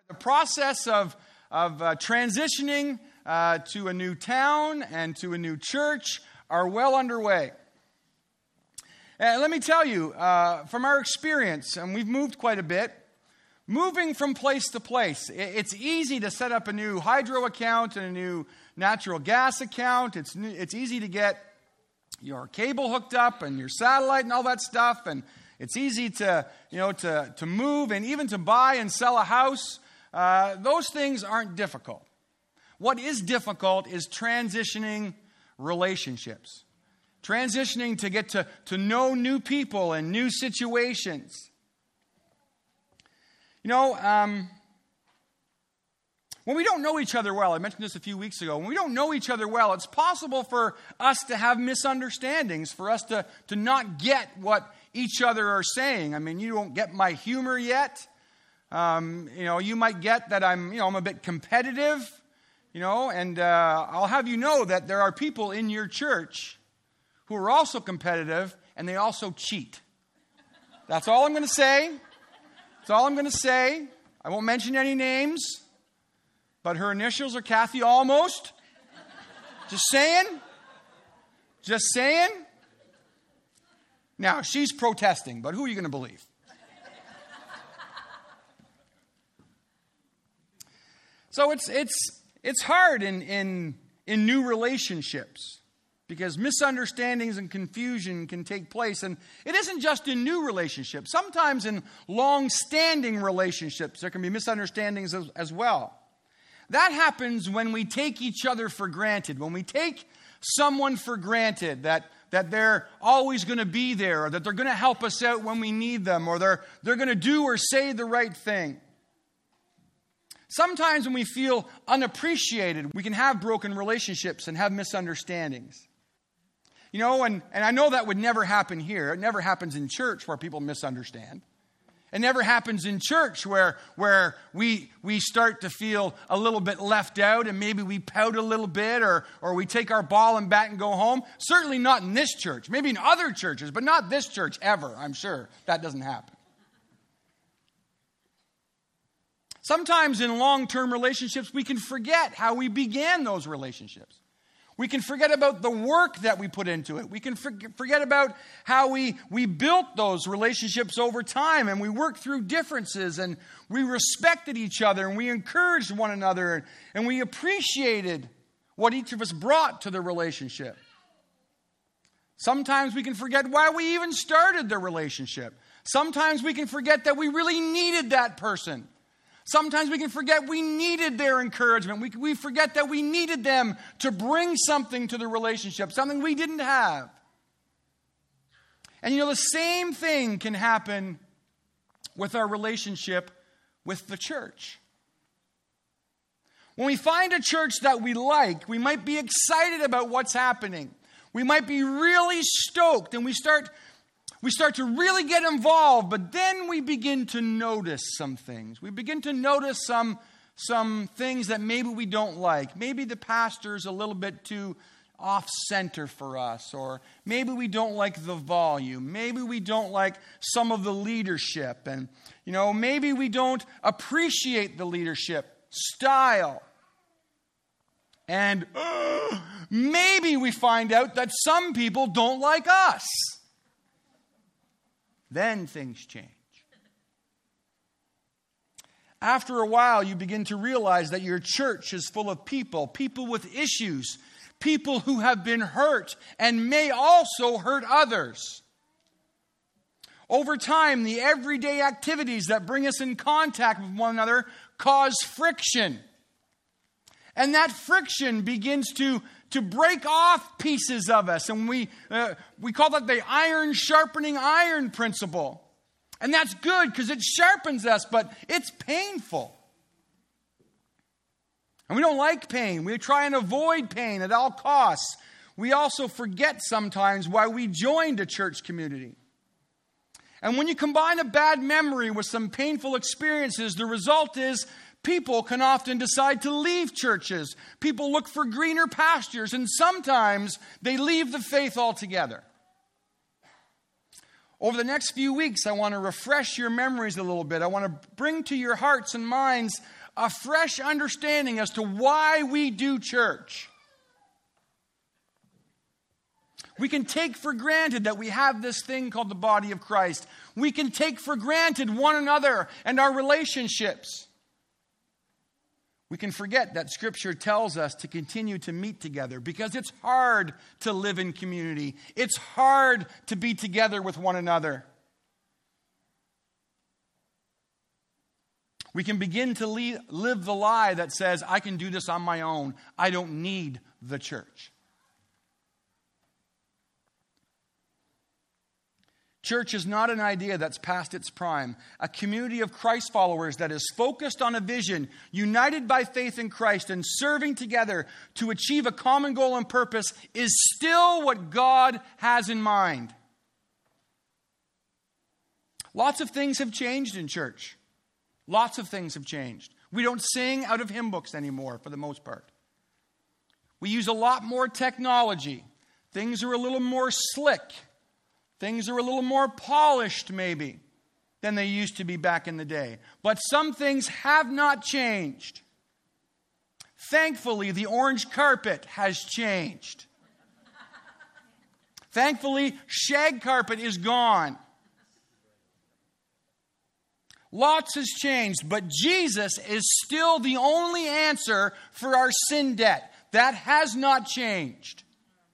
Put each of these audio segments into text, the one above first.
The process of transitioning to a new town and to a new church are well underway. And let me tell you, from our experience, and we've moved quite a bit, moving from place to place, it's easy to set up a new hydro account and a new natural gas account. It's easy to get your cable hooked up and your satellite and all that stuff, and it's easy to move and even to buy and sell a house. Those things aren't difficult. What is difficult is transitioning relationships. Transitioning to get to know new people and new situations. When we don't know each other well, I mentioned this a few weeks ago, when we don't know each other well, it's possible for us to have misunderstandings, for us to not get what each other are saying. I mean, you don't get my humor yet. You might get that I'm a bit competitive, and I'll have you know that there are people in your church who are also competitive, and they also cheat. That's all I'm going to say. That's all I'm going to say. I won't mention any names, but her initials are Kathy Almost. Just saying. Just saying. Now, she's protesting, but who are you going to believe? So it's hard in new relationships because misunderstandings and confusion can take place. And it isn't just in new relationships. Sometimes in long-standing relationships, there can be misunderstandings as well. That happens when we take each other for granted, when we take someone for granted that they're always going to be there, or that they're going to help us out when we need them, or they're going to do or say the right thing. Sometimes when we feel unappreciated, we can have broken relationships and have misunderstandings. And I know that would never happen here. It never happens in church where people misunderstand. It never happens in church where we start to feel a little bit left out and maybe we pout a little bit or we take our ball and bat and go home. Certainly not in this church. Maybe in other churches, but not this church ever. I'm sure that doesn't happen. Sometimes in long-term relationships, we can forget how we began those relationships. We can forget about the work that we put into it. We can forget about how we built those relationships over time, and we worked through differences, and we respected each other, and we encouraged one another, and we appreciated what each of us brought to the relationship. Sometimes we can forget why we even started the relationship. Sometimes we can forget that we really needed that person. Sometimes we can forget we needed their encouragement. We forget that we needed them to bring something to the relationship, something we didn't have. And the same thing can happen with our relationship with the church. When we find a church that we like, we might be excited about what's happening. We might be really stoked, and we start to really get involved, but then we begin to notice some things. We begin to notice some things that maybe we don't like. Maybe the pastor's a little bit too off-center for us, or maybe we don't like the volume. Maybe we don't like some of the leadership, and maybe we don't appreciate the leadership style. And maybe we find out that some people don't like us. Then things change. After a while, you begin to realize that your church is full of people with issues, people who have been hurt and may also hurt others. Over time, the everyday activities that bring us in contact with one another cause friction. And that friction begins to break off pieces of us. And we call that the iron sharpening iron principle. And that's good because it sharpens us, but it's painful. And we don't like pain. We try and avoid pain at all costs. We also forget sometimes why we joined a church community. And when you combine a bad memory with some painful experiences, the result is people can often decide to leave churches. People look for greener pastures, and sometimes they leave the faith altogether. Over the next few weeks, I want to refresh your memories a little bit. I want to bring to your hearts and minds a fresh understanding as to why we do church. We can take for granted that we have this thing called the body of Christ. We can take for granted one another and our relationships. We can forget that Scripture tells us to continue to meet together because it's hard to live in community. It's hard to be together with one another. We can begin to live the lie that says, I can do this on my own. I don't need the church. Church is not an idea that's past its prime. A community of Christ followers that is focused on a vision, united by faith in Christ and serving together to achieve a common goal and purpose is still what God has in mind. Lots of things have changed in church. Lots of things have changed. We don't sing out of hymn books anymore for the most part. We use a lot more technology. Things are a little more slick. Things are a little more polished, maybe, than they used to be back in the day. But some things have not changed. Thankfully, the orange carpet has changed. Thankfully, shag carpet is gone. Lots has changed, but Jesus is still the only answer for our sin debt. That has not changed.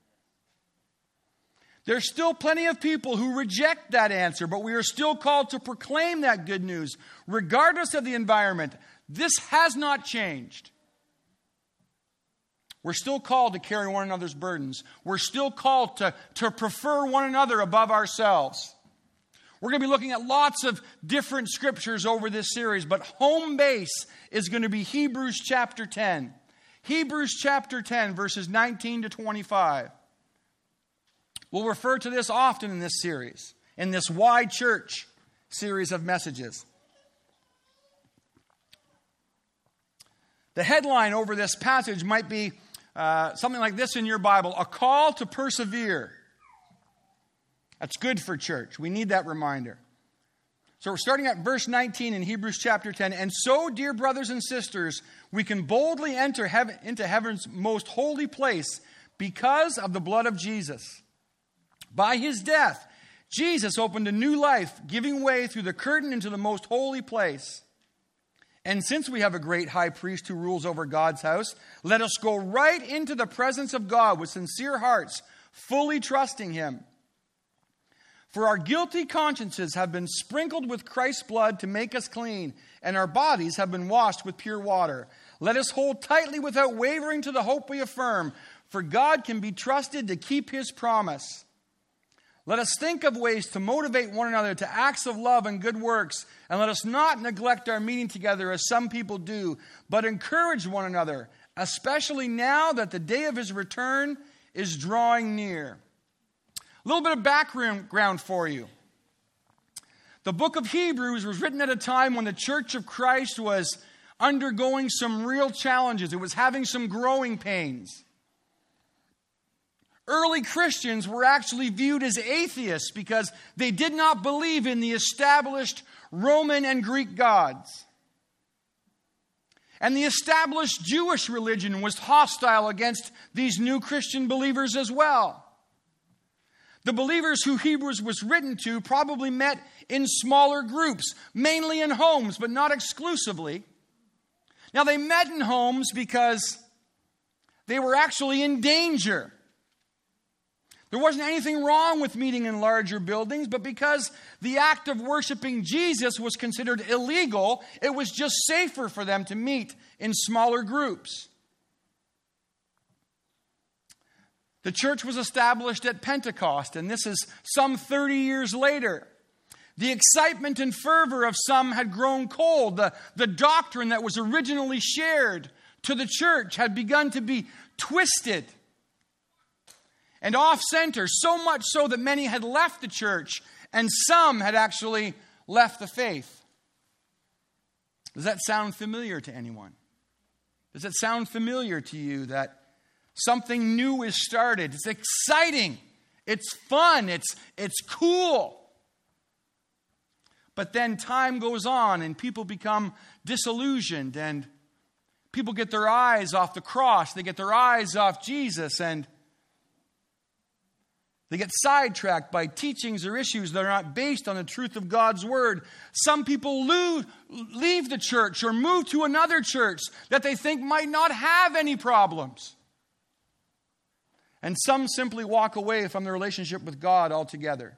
There's still plenty of people who reject that answer, but we are still called to proclaim that good news, regardless of the environment. This has not changed. We're still called to carry one another's burdens. We're still called to prefer one another above ourselves. We're going to be looking at lots of different scriptures over this series, but home base is going to be Hebrews chapter 10. Hebrews chapter 10, verses 19 to 25. We'll refer to this often in this series, in this Why Church series of messages. The headline over this passage might be something like this in your Bible: a call to persevere. That's good for church. We need that reminder. So we're starting at verse 19 in Hebrews chapter 10. And so, dear brothers and sisters, we can boldly enter into heaven's most holy place because of the blood of Jesus. By his death, Jesus opened a new life, giving way through the curtain into the most holy place. And since we have a great high priest who rules over God's house, let us go right into the presence of God with sincere hearts, fully trusting him. For our guilty consciences have been sprinkled with Christ's blood to make us clean, and our bodies have been washed with pure water. Let us hold tightly without wavering to the hope we affirm, for God can be trusted to keep his promise. Let us think of ways to motivate one another to acts of love and good works, and let us not neglect our meeting together as some people do, but encourage one another, especially now that the day of his return is drawing near. A little bit of background for you. The book of Hebrews was written at a time when the Church of Christ was undergoing some real challenges. It was having some growing pains. Early Christians were actually viewed as atheists because they did not believe in the established Roman and Greek gods. And the established Jewish religion was hostile against these new Christian believers as well. The believers who Hebrews was written to probably met in smaller groups, mainly in homes, but not exclusively. Now, they met in homes because they were actually in danger. There wasn't anything wrong with meeting in larger buildings, but because the act of worshiping Jesus was considered illegal, it was just safer for them to meet in smaller groups. The church was established at Pentecost, and this is some 30 years later. The excitement and fervor of some had grown cold. The doctrine that was originally shared to the church had begun to be twisted and off-center, so much so that many had left the church, and some had actually left the faith. Does that sound familiar to anyone? Does it sound familiar to you that something new is started? It's exciting. It's fun. It's cool. But then time goes on and people become disillusioned and people get their eyes off the cross. They get their eyes off Jesus and they get sidetracked by teachings or issues that are not based on the truth of God's Word. Some people leave the church or move to another church that they think might not have any problems. And some simply walk away from the relationship with God altogether.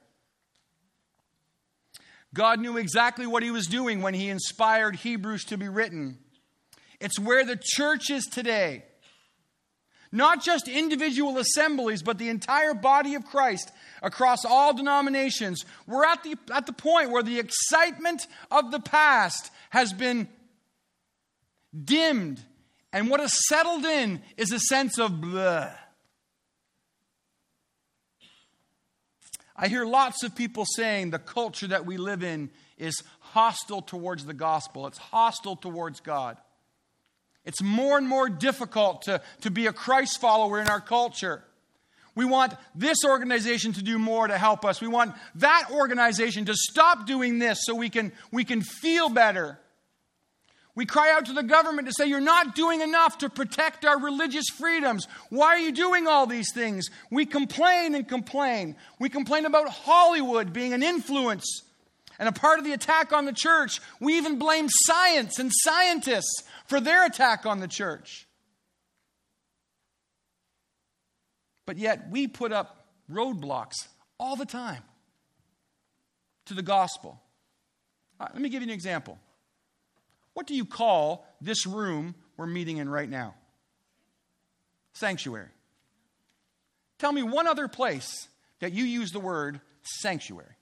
God knew exactly what He was doing when He inspired Hebrews to be written. It's where the church is today. Not just individual assemblies, but the entire body of Christ across all denominations. We're at the point where the excitement of the past has been dimmed. And what has settled in is a sense of blah. I hear lots of people saying the culture that we live in is hostile towards the gospel. It's hostile towards God. It's more and more difficult to be a Christ follower in our culture. We want this organization to do more to help us. We want that organization to stop doing this so we can feel better. We cry out to the government to say, you're not doing enough to protect our religious freedoms. Why are you doing all these things? We complain and complain. We complain about Hollywood being an influence and a part of the attack on the church. We even blame science and scientists for their attack on the church. But yet we put up roadblocks all the time to the gospel. Let me give you an example. What do you call this room we're meeting in right now? Sanctuary. Tell me one other place that you use the word sanctuary.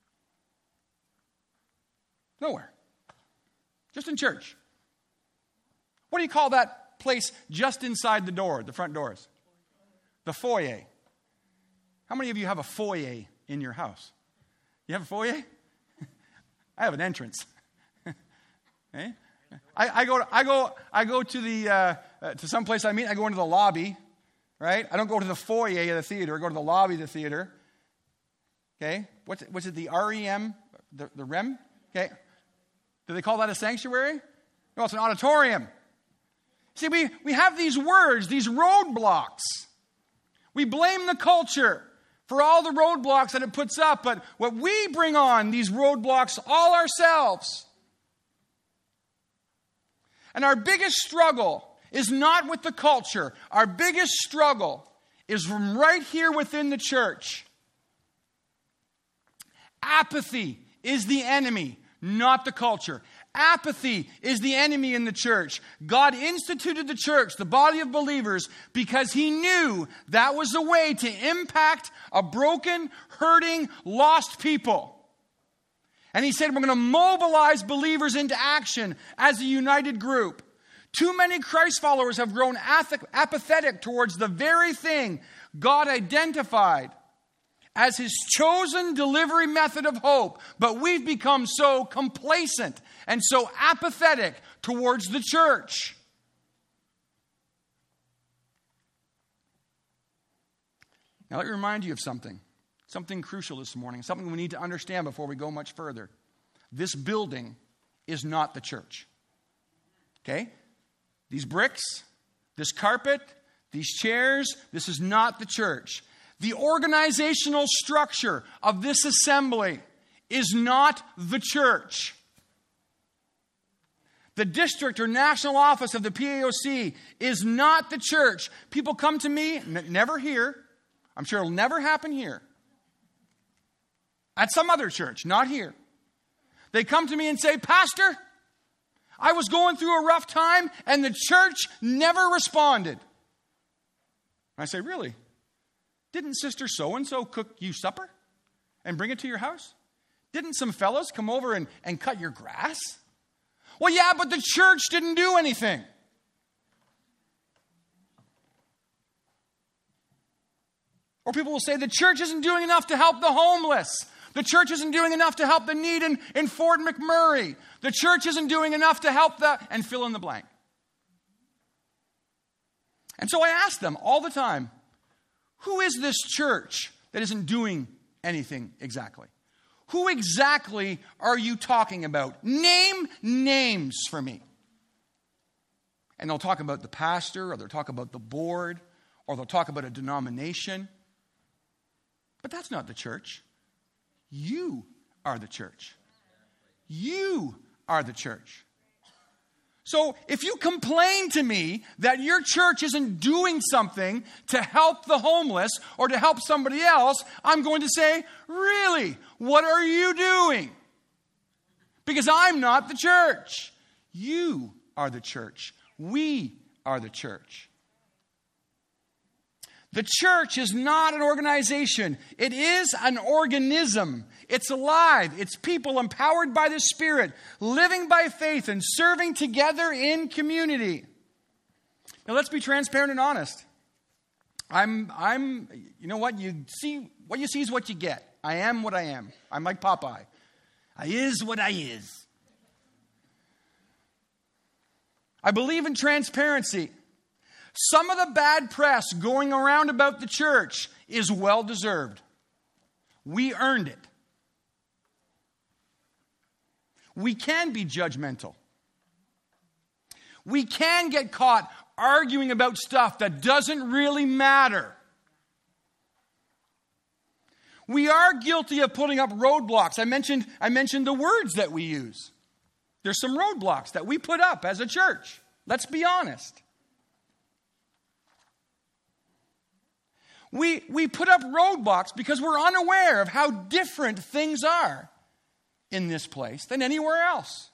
Nowhere. Just in church. What do you call that place just inside the door, the front doors? The foyer. How many of you have a foyer in your house? You have a foyer? I have an entrance. Okay? I go to the to some place I meet. I go into the lobby, right? I don't go to the foyer of the theater. I go to the lobby of the theater. Okay, what's it? The REM, the REM. Okay, do they call that a sanctuary? No, it's an auditorium. See, we have these words, these roadblocks. We blame the culture for all the roadblocks that it puts up, but what we bring on these roadblocks all ourselves. And our biggest struggle is not with the culture. Our biggest struggle is from right here within the church. Apathy is the enemy, not the culture. Apathy is the enemy in the church. God instituted the church, the body of believers, because He knew that was the way to impact a broken, hurting, lost people. And He said, we're going to mobilize believers into action as a united group. Too many Christ followers have grown apathetic towards the very thing God identified as His chosen delivery method of hope. But we've become so complacent and so apathetic towards the church. Now let me remind you of something crucial this morning, something we need to understand before we go much further. This building is not the church. Okay? These bricks, this carpet, these chairs, this is not the church. The organizational structure of this assembly is not the church. The district or national office of the PAOC is not the church. People come to me, never here. I'm sure it'll never happen here. At some other church, not here. They come to me and say, Pastor, I was going through a rough time and the church never responded. And I say, really? Didn't Sister so-and-so cook you supper and bring it to your house? Didn't some fellows come over and cut your grass? Well, yeah, but the church didn't do anything. Or people will say the church isn't doing enough to help the homeless. The church isn't doing enough to help the need in Fort McMurray. The church isn't doing enough to help and fill in the blank. And so I ask them all the time, who is this church that isn't doing anything exactly? Who exactly are you talking about? Name names for me. And they'll talk about the pastor, or they'll talk about the board, or they'll talk about a denomination. But that's not the church. You are the church. You are the church. So if you complain to me that your church isn't doing something to help the homeless or to help somebody else, I'm going to say, really, what are you doing? Because I'm not the church. You are the church. We are the church. The church is not an organization. It is an organism. It's alive. It's people empowered by the Spirit, living by faith and serving together in community. Now let's be transparent and honest. You know what? You see is what you get. I am what I am. I'm like Popeye. I is what I is. I believe in transparency. Some of the bad press going around about the church is well-deserved. We earned it. We can be judgmental. We can get caught arguing about stuff that doesn't really matter. We are guilty of putting up roadblocks. I mentioned the words that we use. There's some roadblocks that we put up as a church. Let's be honest. We put up roadblocks because we're unaware of how different things are in this place than anywhere else.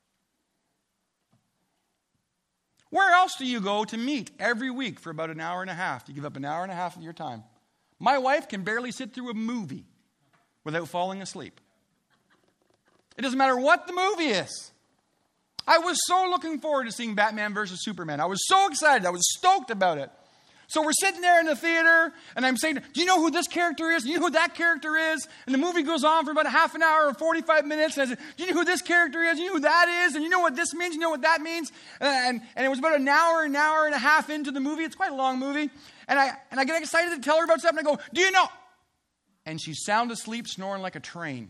Where else do you go to meet every week for about an hour and a half? You give up an hour and a half of your time. My wife can barely sit through a movie without falling asleep. It doesn't matter what the movie is. I was so looking forward to seeing Batman versus Superman. I was so excited. I was stoked about it. So we're sitting there in the theater, and I'm saying, do you know who this character is? Do you know who that character is? And the movie goes on for about a half an hour or 45 minutes, and I said, do you know who this character is? Do you know who that is? And you know what this means? You know what that means? And it was about an hour and a half into the movie. It's quite a long movie. And I get excited to tell her about stuff, and I go, do you know? And she's sound asleep, snoring like a train.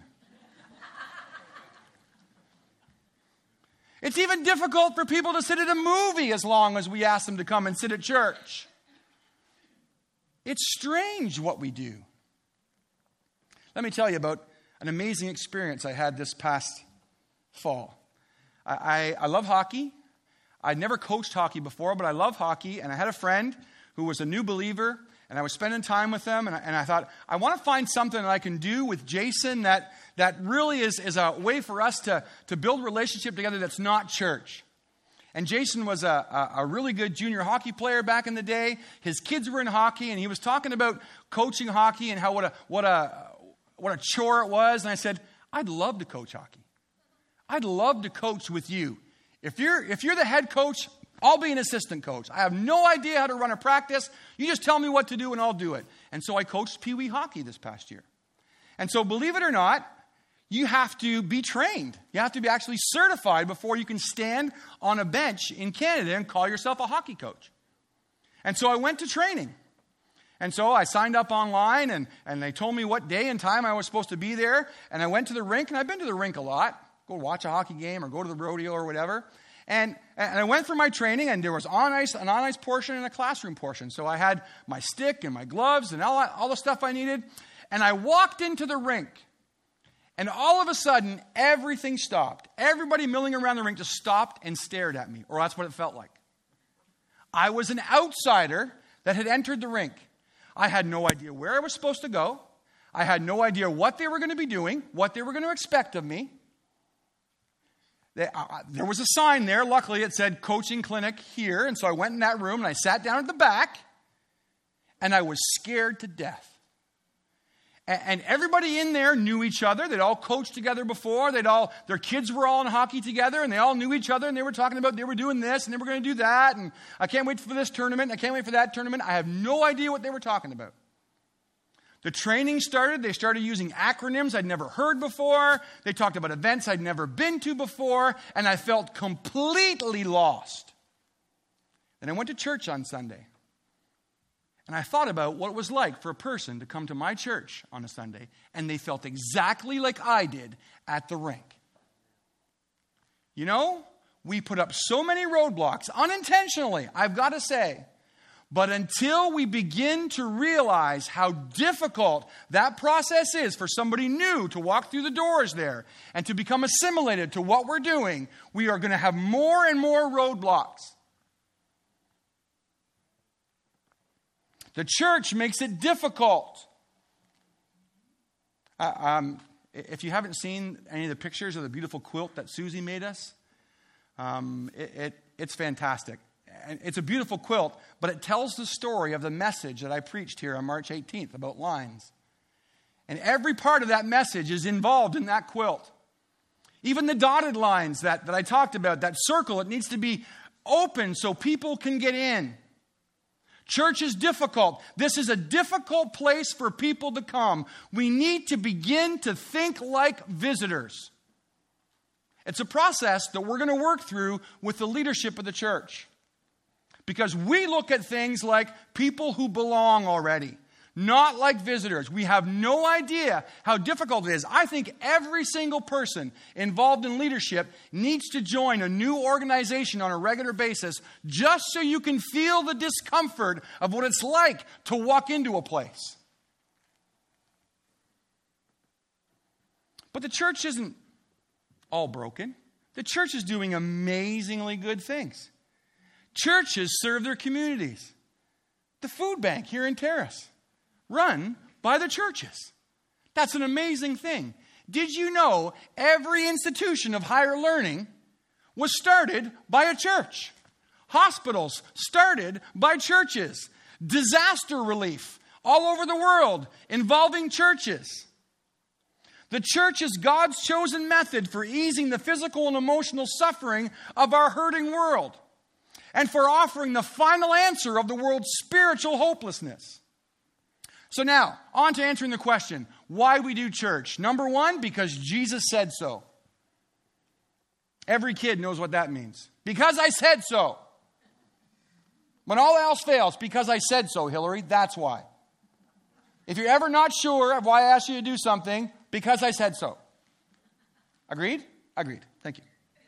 It's even difficult for people to sit at a movie as long as we ask them to come and sit at church. It's strange what we do. Let me tell you about an amazing experience I had this past fall. I love hockey. I'd never coached hockey before, but I love hockey. And I had a friend who was a new believer, and I was spending time with them. And I thought, I want to find something that I can do with Jason that really is a way for us to build a relationship together that's not church. And Jason was a really good junior hockey player back in the day. His kids were in hockey, and he was talking about coaching hockey and how what a chore it was. And I said, I'd love to coach hockey. I'd love to coach with you. If you're the head coach, I'll be an assistant coach. I have no idea how to run a practice. You just tell me what to do, and I'll do it. And so I coached Pee Wee hockey this past year. And so believe it or not, you have to be trained. You have to be actually certified before you can stand on a bench in Canada and call yourself a hockey coach. And so I went to training. And so I signed up online, and they told me what day and time I was supposed to be there. And I went to the rink, and I've been to the rink a lot. Go watch a hockey game or go to the rodeo or whatever. And I went for my training, and there was an on-ice portion and a classroom portion. So I had my stick and my gloves and all the stuff I needed. And I walked into the rink. And all of a sudden, everything stopped. Everybody milling around the rink just stopped and stared at me, or that's what it felt like. I was an outsider that had entered the rink. I had no idea where I was supposed to go. I had no idea what they were going to be doing, what they were going to expect of me. There was a sign there. Luckily, it said coaching clinic here. And so I went in that room, and I sat down at the back, and I was scared to death. And everybody in there knew each other. They'd all coached together before. Their kids were all in hockey together, and they all knew each other, and they were talking about they were doing this, and they were going to do that, and I can't wait for this tournament, and I can't wait for that tournament. I have no idea what they were talking about. The training started. They started using acronyms I'd never heard before. They talked about events I'd never been to before, and I felt completely lost. And I went to church on Sunday. And I thought about what it was like for a person to come to my church on a Sunday, and they felt exactly like I did at the rink. You know, we put up so many roadblocks, unintentionally, I've got to say. But until we begin to realize how difficult that process is for somebody new to walk through the doors there and to become assimilated to what we're doing, we are going to have more and more roadblocks. The church makes it difficult. If you haven't seen any of the pictures of the beautiful quilt that Susie made us, it's fantastic. And it's a beautiful quilt, but it tells the story of the message that I preached here on March 18th about lines. And every part of that message is involved in that quilt. Even the dotted lines that I talked about, that circle, it needs to be open so people can get in. Church is difficult. This is a difficult place for people to come. We need to begin to think like visitors. It's a process that we're going to work through with the leadership of the church. Because we look at things like people who belong already, not like visitors. We have no idea how difficult it is. I think every single person involved in leadership needs to join a new organization on a regular basis just so you can feel the discomfort of what it's like to walk into a place. But the church isn't all broken. The church is doing amazingly good things. Churches serve their communities. The food bank here in Terrace, run by the churches. That's an amazing thing. Did you know every institution of higher learning was started by a church? Hospitals started by churches. Disaster relief all over the world involving churches. The church is God's chosen method for easing the physical and emotional suffering of our hurting world, and for offering the final answer of the world's spiritual hopelessness. So now, on to answering the question, why we do church. Number one, because Jesus said so. Every kid knows what that means. Because I said so. When all else fails, because I said so, Hillary, that's why. If you're ever not sure of why I asked you to do something, because I said so. Agreed? Agreed. Thank you.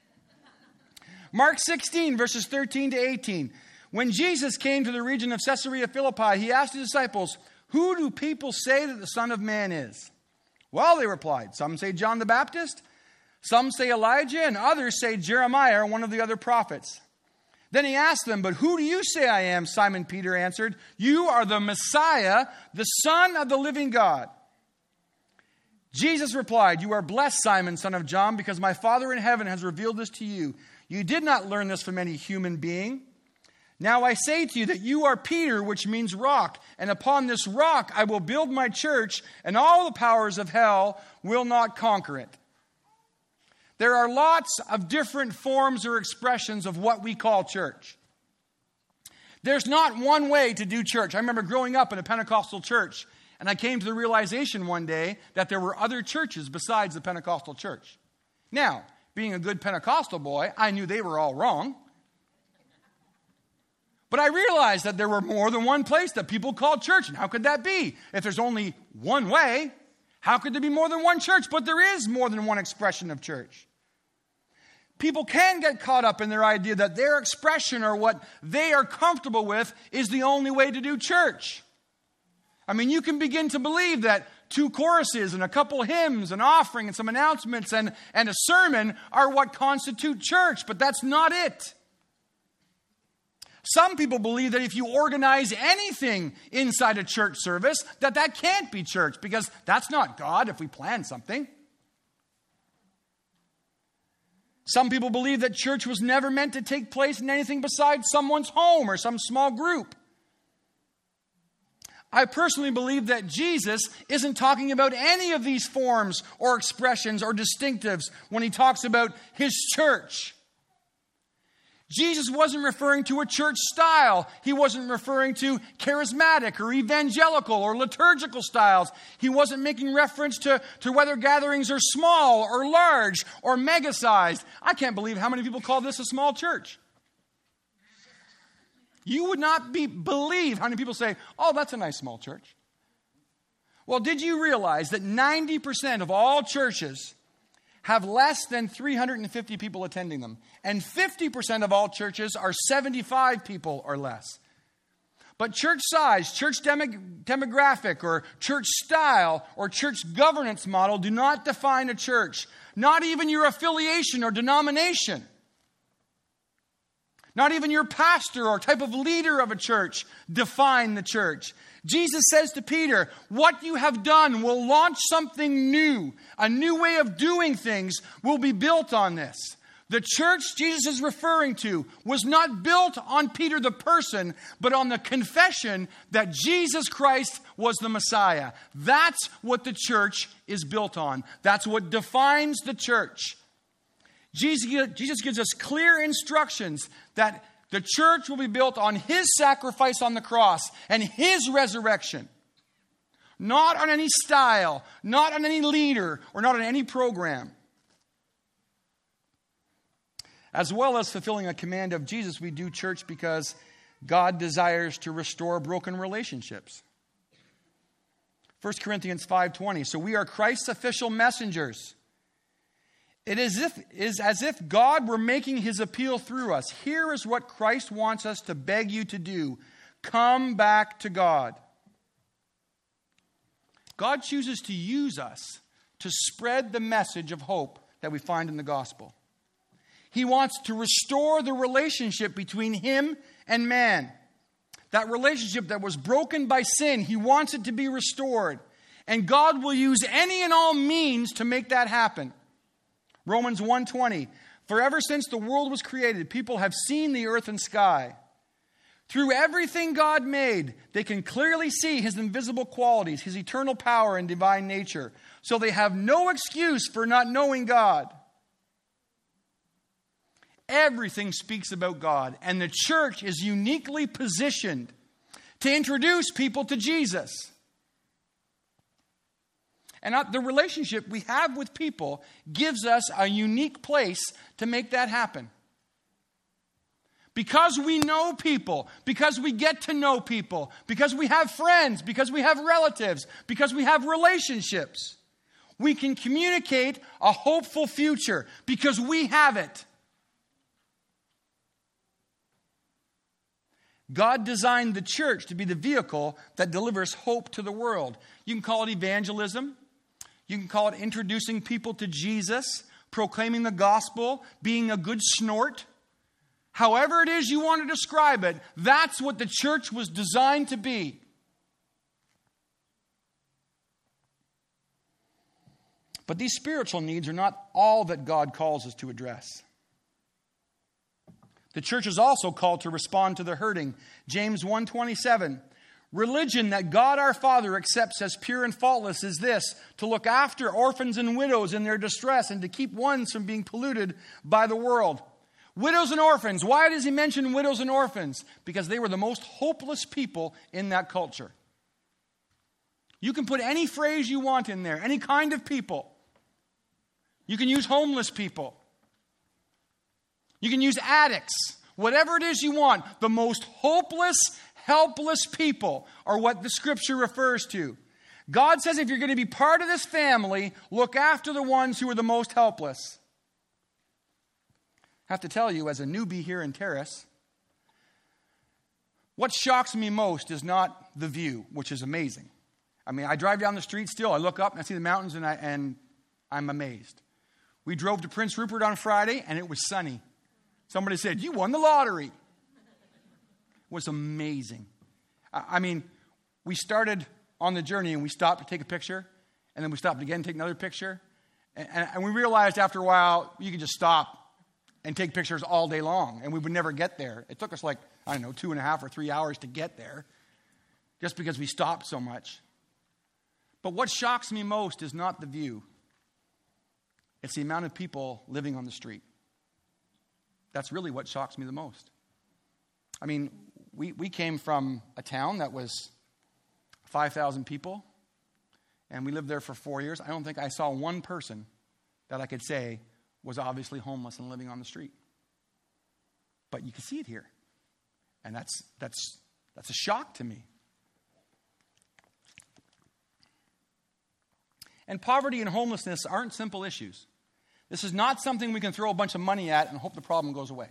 Mark 16, verses 13 to 18. When Jesus came to the region of Caesarea Philippi, he asked his disciples, "Who do people say that the Son of Man is?" Well, they replied, "Some say John the Baptist, some say Elijah, and others say Jeremiah or one of the other prophets." Then he asked them, "But who do you say I am?" Simon Peter answered, "You are the Messiah, the Son of the living God." Jesus replied, "You are blessed, Simon, son of John, because my Father in heaven has revealed this to you. You did not learn this from any human being. Now I say to you that you are Peter, which means rock, and upon this rock I will build my church, and all the powers of hell will not conquer it." There are lots of different forms or expressions of what we call church. There's not one way to do church. I remember growing up in a Pentecostal church, and I came to the realization one day that there were other churches besides the Pentecostal church. Now, being a good Pentecostal boy, I knew they were all wrong. But I realized that there were more than one place that people called church. And how could that be? If there's only one way, how could there be more than one church? But there is more than one expression of church. People can get caught up in their idea that their expression or what they are comfortable with is the only way to do church. I mean, you can begin to believe that 2 choruses and a couple hymns, an offering and some announcements and a sermon are what constitute church, but that's not it. Some people believe that if you organize anything inside a church service, that can't be church, because that's not God if we plan something. Some people believe that church was never meant to take place in anything besides someone's home or some small group. I personally believe that Jesus isn't talking about any of these forms or expressions or distinctives when he talks about his church. Jesus wasn't referring to a church style. He wasn't referring to charismatic or evangelical or liturgical styles. He wasn't making reference to whether gatherings are small or large or mega-sized. I can't believe how many people call this a small church. You would not believe how many people say, oh, that's a nice small church. Well, did you realize that 90% of all churches have less than 350 people attending them? And 50% of all churches are 75 people or less. But church size, church demographic, or church style, or church governance model do not define a church. Not even your affiliation or denomination. Not even your pastor or type of leader of a church define the church. Jesus says to Peter, what you have done will launch something new. A new way of doing things will be built on this. The church Jesus is referring to was not built on Peter the person, but on the confession that Jesus Christ was the Messiah. That's what the church is built on. That's what defines the church. Jesus gives us clear instructions that the church will be built on His sacrifice on the cross and His resurrection. Not on any style, not on any leader, or not on any program. As well as fulfilling a command of Jesus, we do church because God desires to restore broken relationships. 1 Corinthians 5:20, so we are Christ's official messengers. It is as if God were making His appeal through us. Here is what Christ wants us to beg you to do. Come back to God. God chooses to use us to spread the message of hope that we find in the gospel. He wants to restore the relationship between Him and man. That relationship that was broken by sin, He wants it to be restored. And God will use any and all means to make that happen. Romans 1:20, for ever since the world was created, people have seen the earth and sky. Through everything God made, they can clearly see His invisible qualities, His eternal power and divine nature. So they have no excuse for not knowing God. Everything speaks about God, and the church is uniquely positioned to introduce people to Jesus. And the relationship we have with people gives us a unique place to make that happen. Because we know people, because we get to know people, because we have friends, because we have relatives, because we have relationships, we can communicate a hopeful future because we have it. God designed the church to be the vehicle that delivers hope to the world. You can call it evangelism. You can call it introducing people to Jesus, proclaiming the gospel, being a good snort. However it is you want to describe it, that's what the church was designed to be. But these spiritual needs are not all that God calls us to address. The church is also called to respond to the hurting. James 1:27. Religion that God our Father accepts as pure and faultless is this, to look after orphans and widows in their distress and to keep ones from being polluted by the world. Widows and orphans. Why does he mention widows and orphans? Because they were the most hopeless people in that culture. You can put any phrase you want in there, any kind of people. You can use homeless people. You can use addicts. Whatever it is you want. The most hopeless, helpless people are what the scripture refers to. God says if you're going to be part of this family, look after the ones who are the most helpless. I have to tell you, as a newbie here in Terrace, what shocks me most is not the view, which is amazing. I mean, I drive down the street still, I look up and I see the mountains and I'm amazed. We drove to Prince Rupert on Friday and it was sunny. Somebody said, you won the lottery. It was amazing. I mean, we started on the journey and we stopped to take a picture. And then we stopped again to take another picture. And we realized after a while, you could just stop and take pictures all day long. And we would never get there. It took us 2.5 or 3 hours to get there. Just because we stopped so much. But what shocks me most is not the view. It's the amount of people living on the street. That's really what shocks me the most. I mean, we came from a town that was 5,000 people, and we lived there for 4 years. I don't think I saw one person that I could say was obviously homeless and living on the street. But you can see it here. And that's a shock to me. And poverty and homelessness aren't simple issues. This is not something we can throw a bunch of money at and hope the problem goes away.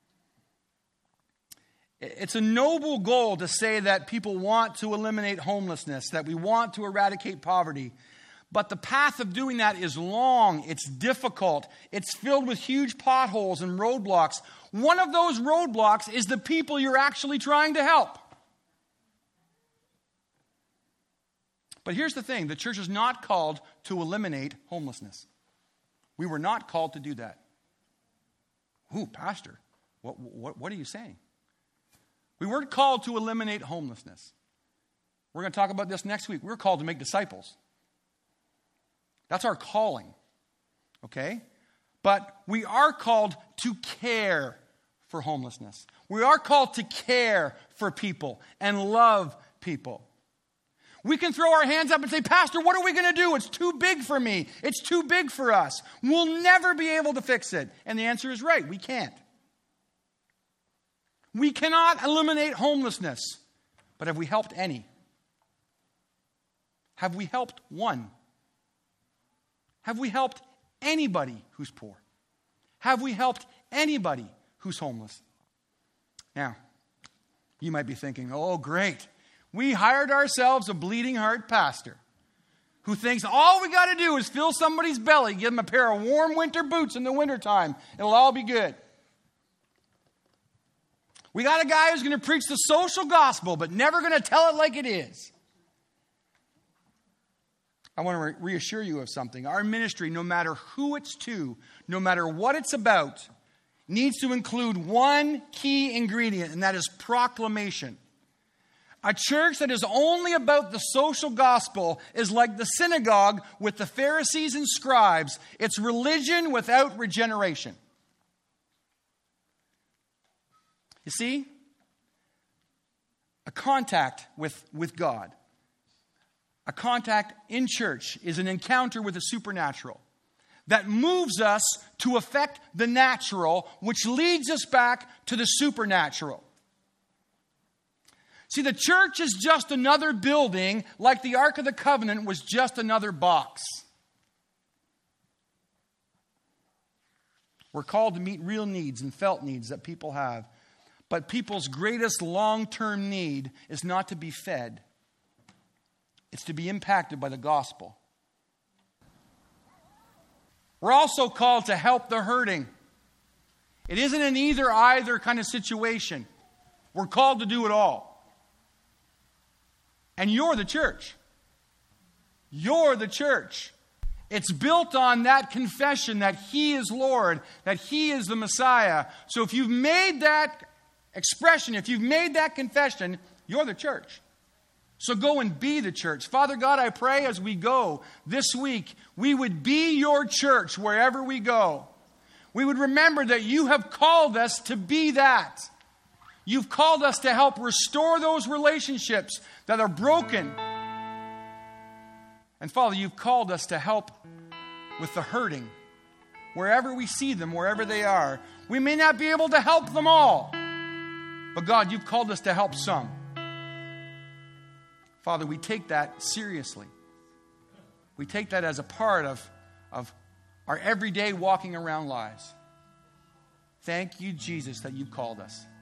It's a noble goal to say that people want to eliminate homelessness, that we want to eradicate poverty. But the path of doing that is long, it's difficult, it's filled with huge potholes and roadblocks. One of those roadblocks is the people you're actually trying to help. But here's the thing, the church is not called to eliminate homelessness. We were not called to do that. Ooh, Pastor, what are you saying? We weren't called to eliminate homelessness. We're going to talk about this next week. We're called to make disciples. That's our calling, okay? But we are called to care for homelessness. We are called to care for people and love people. We can throw our hands up and say, Pastor, what are we going to do? It's too big for me. It's too big for us. We'll never be able to fix it. And the answer is right, we can't. We cannot eliminate homelessness. But have we helped any? Have we helped one? Have we helped anybody who's poor? Have we helped anybody who's homeless? Now, you might be thinking, oh, great. We hired ourselves a bleeding heart pastor who thinks all we got to do is fill somebody's belly, give them a pair of warm winter boots in the wintertime. It'll all be good. We got a guy who's going to preach the social gospel, but never going to tell it like it is. I want to reassure you of something. Our ministry, no matter who it's to, no matter what it's about, needs to include one key ingredient, and that is proclamation. A church that is only about the social gospel is like the synagogue with the Pharisees and scribes. It's religion without regeneration. You see, a contact with God, a contact in church is an encounter with the supernatural that moves us to affect the natural, which leads us back to the supernatural. See, the church is just another building, like the Ark of the Covenant was just another box. We're called to meet real needs and felt needs that people have. But people's greatest long-term need is not to be fed. It's to be impacted by the gospel. We're also called to help the hurting. It isn't an either-either kind of situation. We're called to do it all. And you're the church. You're the church. It's built on that confession that He is Lord, that He is the Messiah. So if you've made that expression, if you've made that confession, you're the church. So go and be the church. Father God, I pray as we go this week, we would be your church wherever we go. We would remember that you have called us to be that. You've called us to help restore those relationships that are broken. And Father, you've called us to help with the hurting. Wherever we see them, wherever they are. We may not be able to help them all. But God, you've called us to help some. Father, we take that seriously. We take that as a part of our everyday walking around lives. Thank you, Jesus, that you've called us.